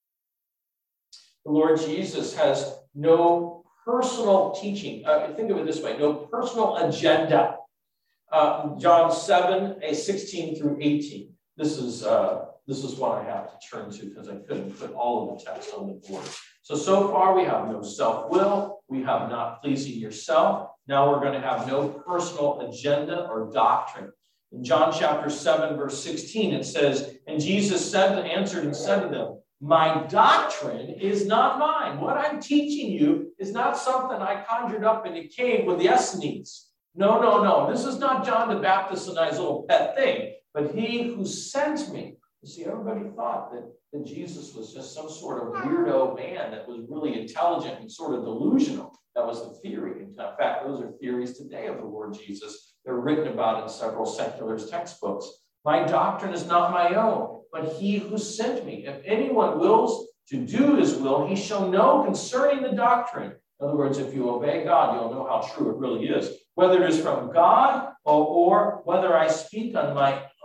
The Lord Jesus has no personal teaching. Uh, think of it this way, no personal agenda. Uh, John seven, sixteen through eighteen. This is, uh, this is what I have to turn to because I couldn't put all of the text on the board. So, so far we have no self-will. We have not pleasing yourself. Now we're going to have no personal agenda or doctrine. In John chapter seven, verse sixteen, it says, and Jesus said, answered and said to them, my doctrine is not mine. What I'm teaching you is not something I conjured up in a cave with the Essenes. No, no, no. This is not John the Baptist and I's little pet thing, but he who sent me. You see, everybody thought that, that Jesus was just some sort of weirdo man that was really intelligent and sort of delusional. That was the theory. In fact, those are theories today of the Lord Jesus. They're written about in several secular textbooks. My doctrine is not my own, but he who sent me. If anyone wills to do his will, he shall know concerning the doctrine. In other words, if you obey God, you'll know how true it really is. Whether it is from God or, or whether I speak on my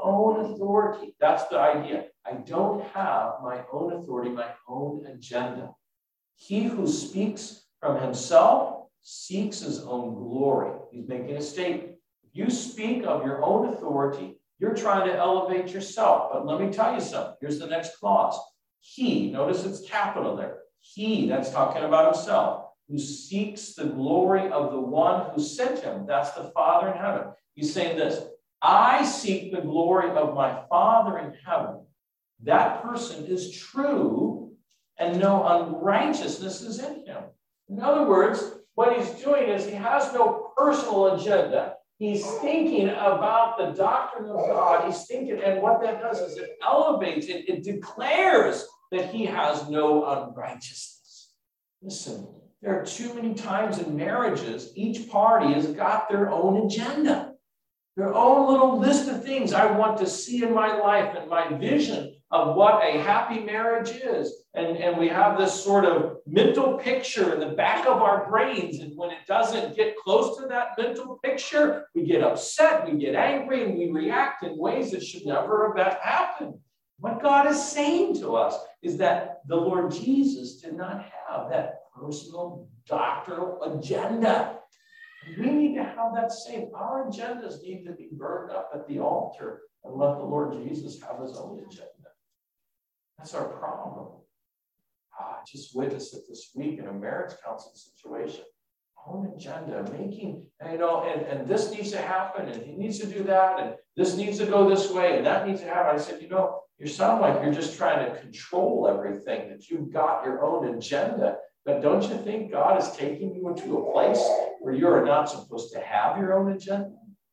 own authority. That's the idea. I don't have my own authority, my own agenda. He who speaks from himself seeks his own glory. He's making a statement. If you speak of your own authority, you're trying to elevate yourself. But let me tell you something. Here's the next clause. He, notice it's capital there. He, that's talking about himself, who seeks the glory of the one who sent him. That's the Father in heaven. He's saying this, I seek the glory of my Father in heaven. That person is true, and no unrighteousness is in him. In other words, what he's doing is he has no personal agenda. He's thinking about the doctrine of God. He's thinking, and what that does is it elevates, it, it declares that he has no unrighteousness. Listen, there are too many times in marriages, each party has got their own agenda, their own little list of things I want to see in my life and my vision of what a happy marriage is. And, and we have this sort of mental picture in the back of our brains. And when it doesn't get close to that mental picture, we get upset, we get angry, and we react in ways that should never have happened. What God is saying to us is that the Lord Jesus did not have that personal doctrinal agenda. We need to have that same. Our agendas need to be burned up at the altar and let the Lord Jesus have his own agenda. That's our problem. Ah, I just witnessed it this week in a marriage counseling situation. Own agenda, making, and, you know, and, and this needs to happen, and he needs to do that, and this needs to go this way, and that needs to happen. I said, you know, you sound like you're just trying to control everything, that you've got your own agenda. But don't you think God is taking you into a place where you are not supposed to have your own agenda?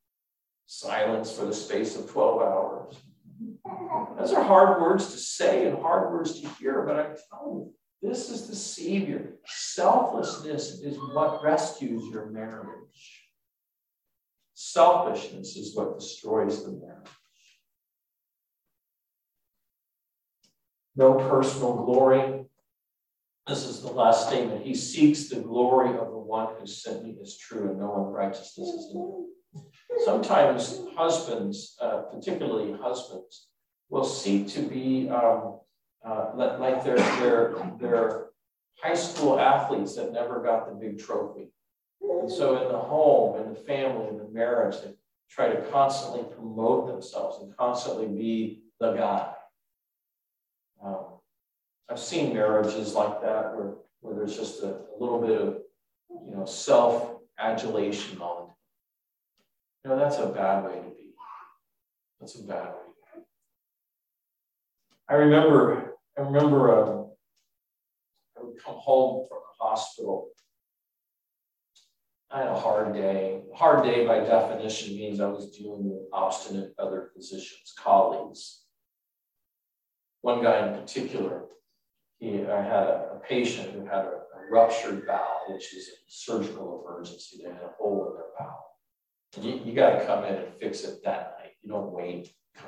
Silence for the space of twelve hours. Those are hard words to say and hard words to hear, but I'm telling you, this is the Savior. Selflessness is what rescues your marriage. Selfishness is what destroys the marriage. No personal glory. This is the last statement. He seeks the glory of the one who sent me is true, and no unrighteousness is in him. Sometimes husbands, uh, particularly husbands, will seek to be um, uh, like they're, they're, they're high school athletes that never got the big trophy. And so in the home, in the family, in the marriage, they try to constantly promote themselves and constantly be the guy. Um, I've seen marriages like that where, where there's just a, a little bit of, you know, self-adulation on it. You know, that's a bad way to be. That's a bad way to be. I remember, I remember um, I would come home from the hospital. I had a hard day. Hard day by definition means I was dealing with obstinate other physicians, colleagues. One guy in particular, he, I had a, a patient who had a, a ruptured bowel, which is a surgical emergency. They had a hole in their bowel. You, you got to come in and fix it that night. You don't wait to come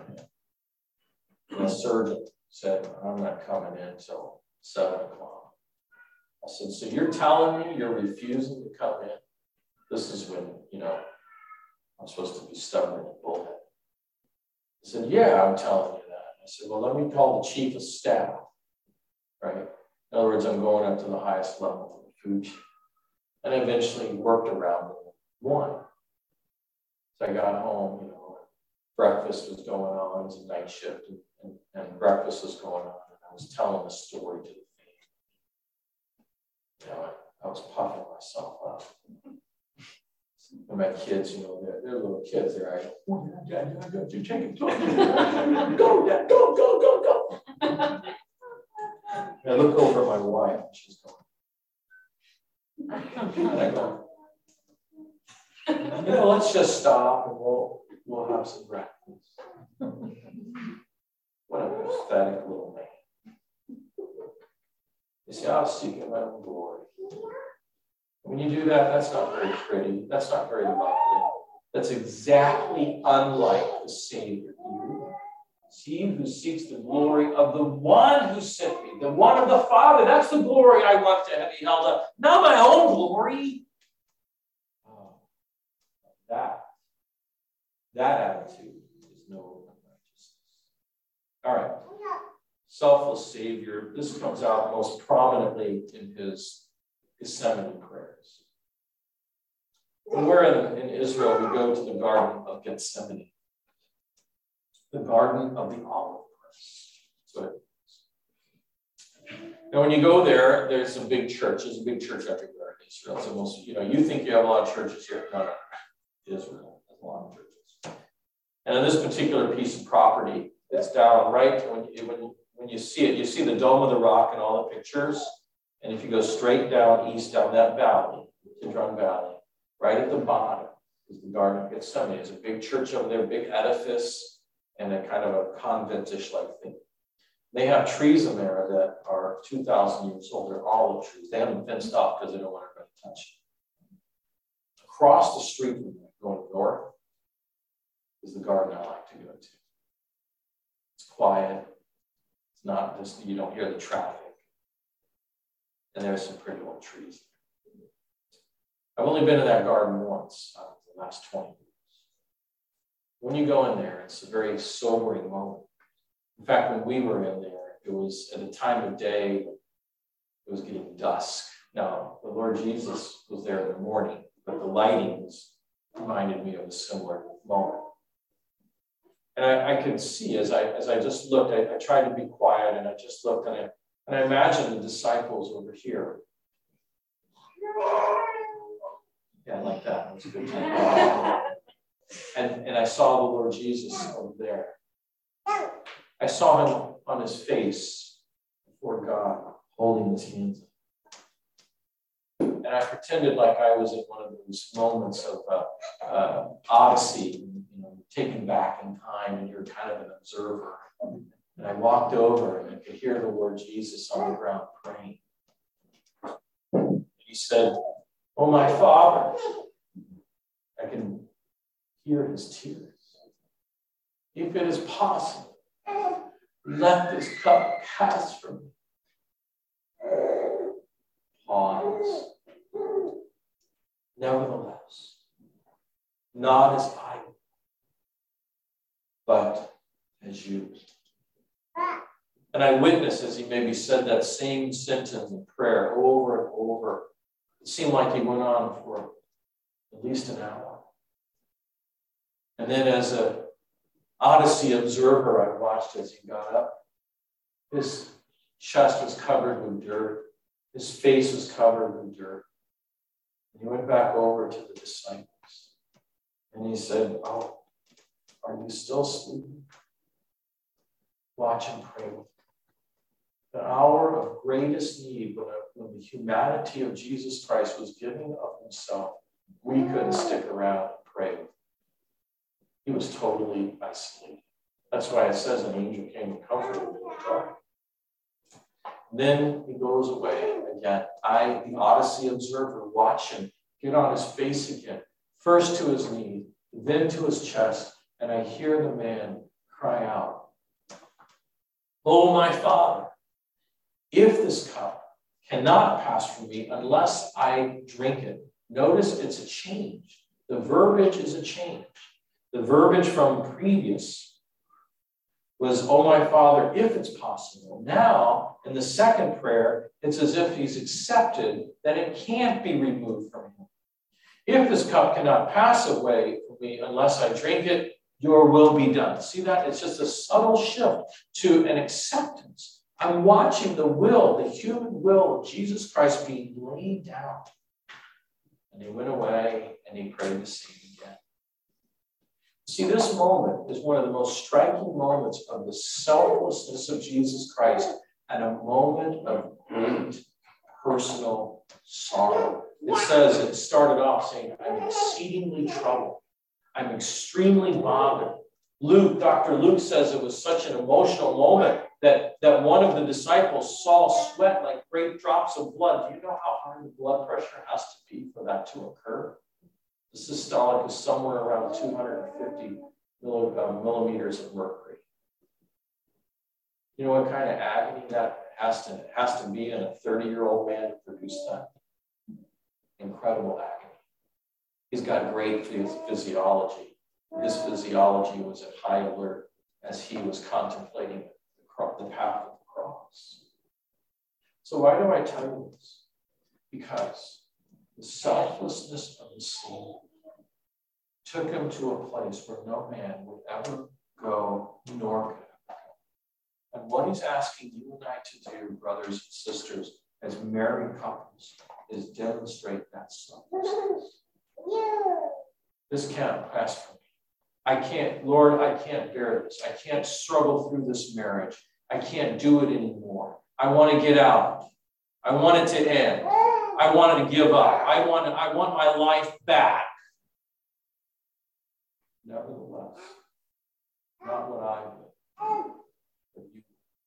in. And the surgeon said, I'm not coming in until seven o'clock. I said, so you're telling me you're refusing to come in? This is when, you know, I'm supposed to be stubborn and bullheaded. He said, yeah, I'm telling you that. I said, well, let me call the chief of staff, right? In other words, I'm going up to the highest level of the food chain. And I eventually worked around them one. So I got home, you know, breakfast was going on. It was a night shift, and, and, and breakfast was going on. And I was telling the story to the family. You know, I, I was puffing myself up. And my kids, you know, they're, they're little kids. They're like, oh, Dad, Dad, I got you. Take it. Go, go, Dad. Go, go, go, go. And I look over at my wife, and she's going. And I go, you know, let's just stop and we'll, we'll have some breakfast. What a pathetic little man. You see, I was seeking my own glory. When you do that, that's not very pretty. That's not very lovely. That's exactly unlike the Savior. It's he who seeks the glory of the one who sent me, the one of the Father. That's the glory I want to be held up, not my own glory. Oh, that, that attitude is no All right. Selfless Savior. This comes out most prominently in his Gethsemane prayers. When we're in, in Israel, we go to the Garden of Gethsemane, the Garden of the Olive Press. That's what it is. Now, when you go there, there's a big church. There's a big church everywhere in Israel. It's almost, you know, you think you have a lot of churches here. No, no, Israel has a lot of churches. And in this particular piece of property, it's down right when you, when you, when you see it, you see the Dome of the Rock in all the pictures. And if you go straight down east down that valley, Kidron Valley, right at the bottom is the Garden of Gethsemane. There's a big church over there, big edifice, and a kind of a convent-ish like thing. They have trees in there that are two thousand years old. They're olive trees. They haven't fenced off because they don't want everybody to touch it. Across the street from there, going north, is the garden I like to go to. It's quiet. It's not just, you don't hear the traffic. And there's some pretty old trees. I've only been to that garden once uh, in the last twenty years. When you go in there, it's a very sobering moment. In fact, when we were in there, it was at a time of day, it was getting dusk. Now, the Lord Jesus was there in the morning, but the lightings reminded me of a similar moment. And I, I could see as I as I just looked, I, I tried to be quiet, and I just looked, and I, and I imagined the disciples over here. Yeah, like that. That was a good time. And, and I saw the Lord Jesus over there. I saw him on his face before God, holding his hands. And I pretended like I was in one of those moments of uh, uh, Odyssey, you know, taken back in time, and you're kind of an observer. And I walked over, and I could hear the Lord Jesus on the ground praying. And he said, "Oh, my Father," I can hear his tears. "If it is possible, let this cup pass from me." Pause. "Nevertheless, not as I will, but as you." And I witnessed as he maybe said that same sentence in prayer over and over. It seemed like he went on for at least an hour. And then as an Odyssey observer, I watched as he got up. His chest was covered with dirt. His face was covered with dirt. And he went back over to the disciples. And he said, "Oh, are you still sleeping? Watch and pray with me." The hour of greatest need, when, when the humanity of Jesus Christ was giving of himself, we couldn't stick around and pray with him. He was totally isolated. That's why it says an angel came and comforted him in the dark. Then he goes away again. I, the Odyssey observer, watch him get on his face again, first to his knee, then to his chest, and I hear the man cry out, "Oh, my Father, if this cup cannot pass from me unless I drink it." Notice it's a change. The verbiage is a change. The verbiage from previous was, "Oh, my Father, if it's possible." Now, in the second prayer, it's as if he's accepted that it can't be removed from him. "If this cup cannot pass away from me unless I drink it, your will be done." See that? It's just a subtle shift to an acceptance. I'm watching the will, the human will of Jesus Christ being laid down. And he went away and he prayed the same again. See, this moment is one of the most striking moments of the selflessness of Jesus Christ and a moment of great personal sorrow. It says, it started off saying, "I'm exceedingly troubled. I'm extremely bothered." Luke, Doctor Luke says it was such an emotional moment that, that one of the disciples saw sweat like great drops of blood. Do you know how high the blood pressure has to be for that to occur? The systolic is somewhere around two hundred fifty millimeters of mercury. You know what kind of agony that has to, has to be in a thirty-year-old man to produce that? Incredible agony. He's got great physiology. His physiology was at high alert as he was contemplating So why do I tell you this? Because the selflessness of the Savior took him to a place where no man would ever go, nor could ever go. And what he's asking you and I to do, brothers and sisters, as married couples, is demonstrate that selflessness. This can't pass for me. I can't, Lord, I can't bear this. I can't struggle through this marriage. I can't do it anymore. I want to get out. I want it to end. I wanted to give up. I want, I want my life back. Nevertheless, not what I would, but you.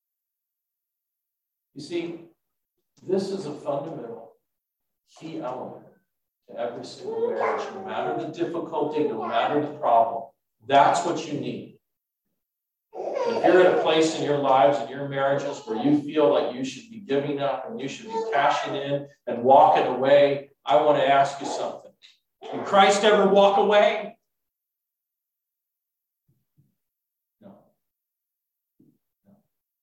You see, this is a fundamental key element to every single marriage, no matter the difficulty, no matter the problem. That's what you need. If you're at a place in your lives and your marriages where you feel like you should be giving up and you should be cashing in and walking away, I want to ask you something. Did Christ ever walk away? No. No.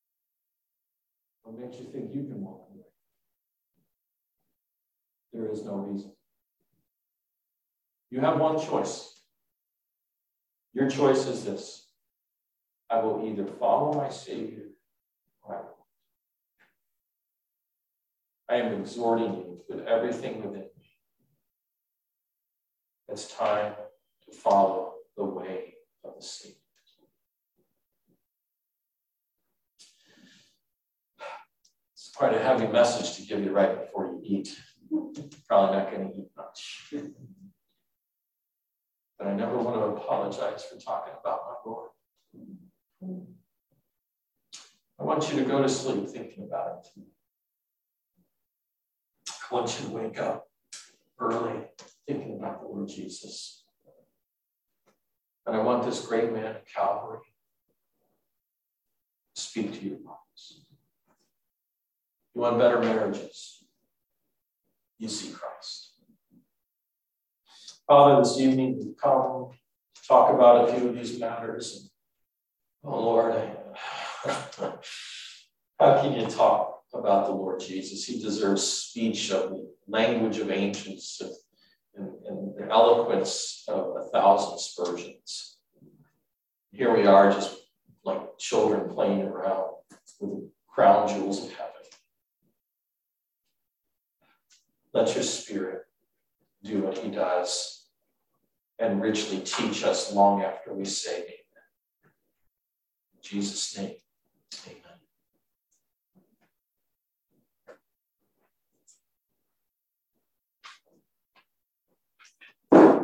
What makes you think you can walk away? There is no reason. You have one choice. Your choice is this. I will either follow my Savior or I won't. I am exhorting you with everything within me. It's time to follow the way of the Savior. It's quite a heavy message to give you right before you eat. Probably not going to eat much. But I never want to apologize for talking about my Lord. I want you to go to sleep thinking about it. I want you to wake up early thinking about the Lord Jesus. And I want this great man at Calvary to speak to your hearts. You want better marriages? You see Christ. Father, this evening we've come to talk about a few of these matters. Oh, Lord, how can you talk about the Lord Jesus? He deserves speech of the language of ancients and, and the eloquence of a thousand Spurgeons. Here we are just like children playing around with the crown jewels of heaven. Let your Spirit do what he does and richly teach us long after we say amen. In Jesus' name, amen.